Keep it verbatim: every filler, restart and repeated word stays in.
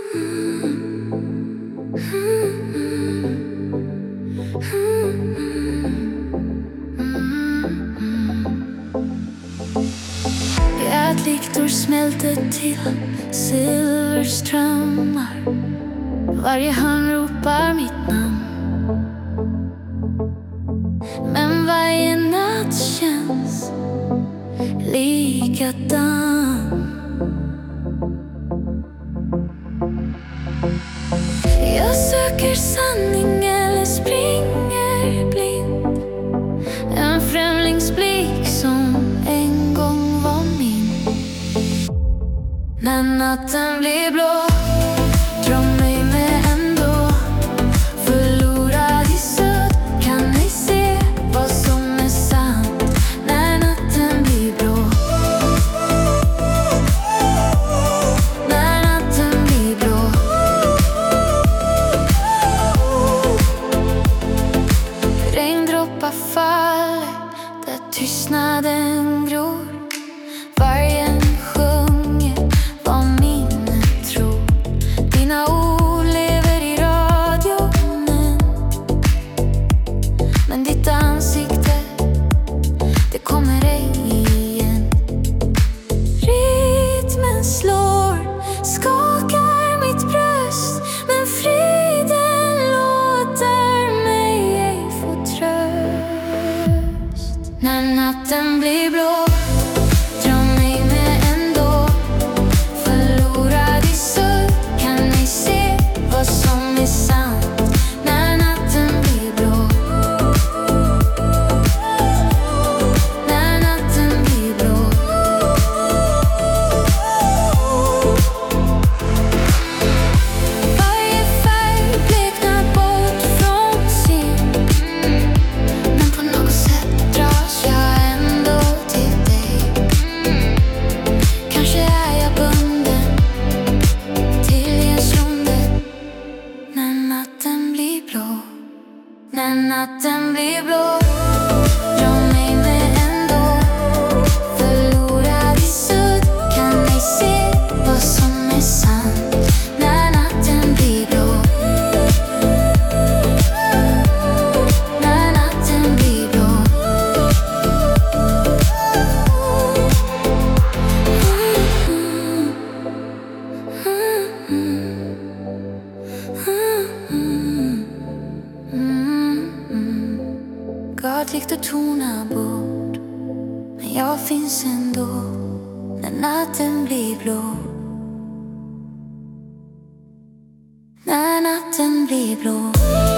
Hjärtliktor smälter till silverströmmar. Varje hörn ropar mitt namn. Men varje natt känns likadan. Jag söker sanning eller springer blind. En främlingsblick som en gång var min. När natten blir blå, dra mig med ändå. Förlorad i söd, kan ej se vad som är sant. När natten blir blå, när natten blir blå. Regndroppar faller där tystnaden gror. Vargen sjunger vad minnet tror. Dina ord lever i radionen, men ditt ansikte, det kommer ej igen. Rytmen slår, skakar mitt bröst, men friden låter mig ej få tröst. När natten blir blå, dra mig med ändå. Förlorad i söd, kan ej se vad som är sant. När natten blir blå, när natten blir blå. Varje färg bleknar bort från sin, men på något sätt dras jag ändå till dig. Kanske är jag bunden till genslunden. När natten blir blå, när natten blir blå, dra mig med ändå. Förlorad i söd, kan ej se vad som är sant. När natten blir blå, när natten blir blå. Gatliktor tonar bort, men jag finns ändå. När natten blir blå, när natten blir blå.